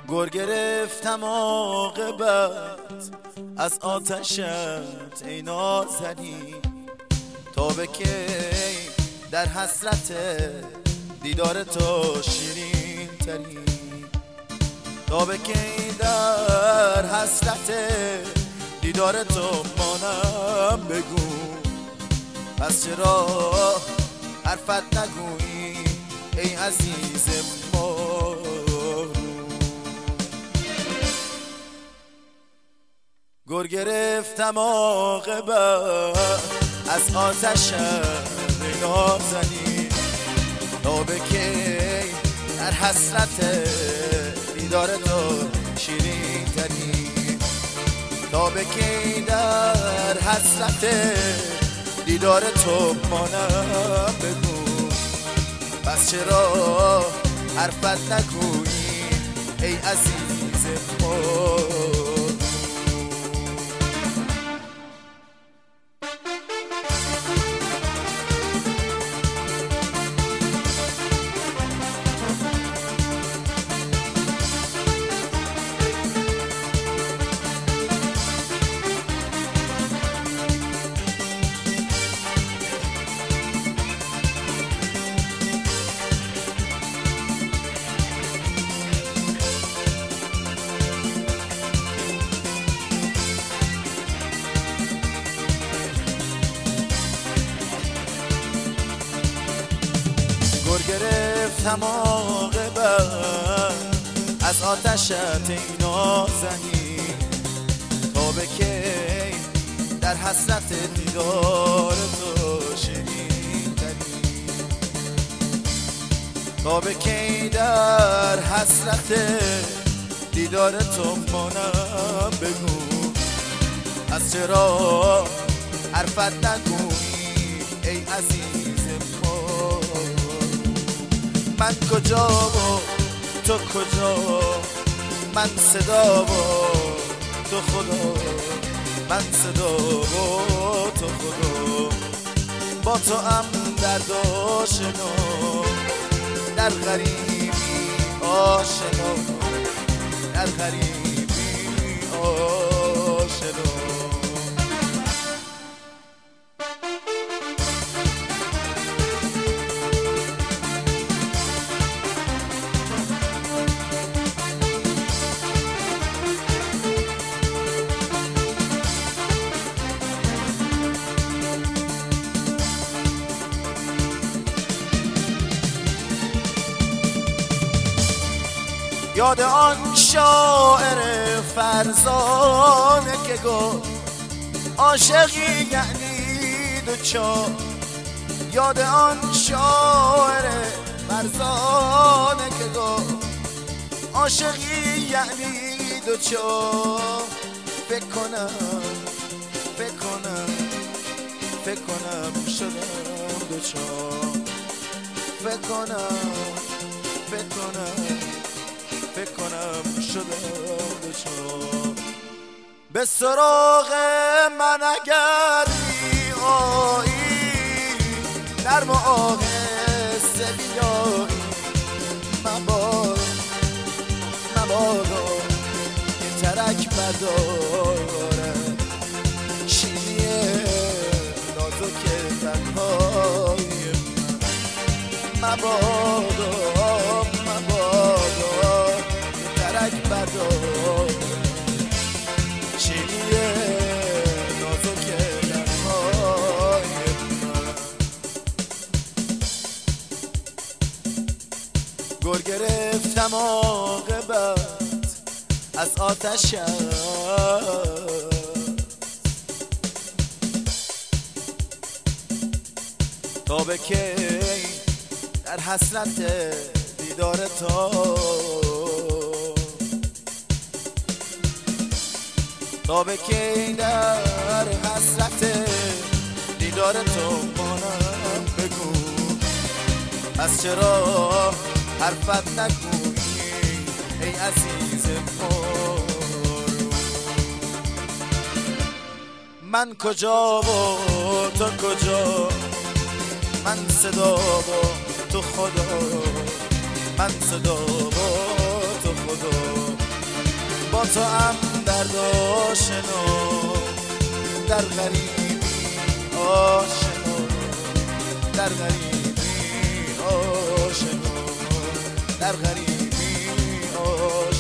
گر گرفتم عاقبت از آتشت ای نازنین، تا به کی در حسرت دیدار تو شیرین ترین، تا به کی در حسرت دیدار تو مانم بگو، پس چرا حرفت نگویی ای عزیز ما. گر گرفتم عاقبت از آتشت ای نازنین، تا به کی در حسرت دیدار تو شیرین ترین، تا به کی در حسرت دیدار تو مانم بگو، پس چرا حرفت نگویی ای عزیز ما. گر گرفتم عاقبت از آتشت ای نازنین، تا به کی در حسرت دیدار تو شیرین ترین، تا به کی در حسرت دیدار تو مانم بگو، از چرا حرفت نگویی ای عزیز ما. من کجا و تو کجا، من صدا و تو خدا، من صدا و تو خدا، با تو هم درد آشنا، در غریبی آشنا، در غریبی آشنا. یاد آن شاعر فرزانه که گفت عاشقی یعنی دوچار، یاد آن شاعر فرزانه که گفت عاشقی یعنی دوچار. فکر کنم شدم دوچار، فکر کنم شدم دوچار. به سراغ من اگر می آیی، نرم و آهسته بیایی، مبادا که ترک برداره شیرینی نازک تنهای من، مبادا ترک بردار شیرینی نازک لبهای من. گر گرفتم عاقبت از آتشت تا به کی در حسرت دیدار تو، تا به کی در حسرت دیدار تو مانم بگو، پس چرا حرفت نگویی ای عزیز ما. من کجا و تو کجا، من صدا و تو خدا، من صدا و تو خدا، با تو هم درد آشنا، در غریبی آشنا، در غریبی آشنا، در غریبی آشنا.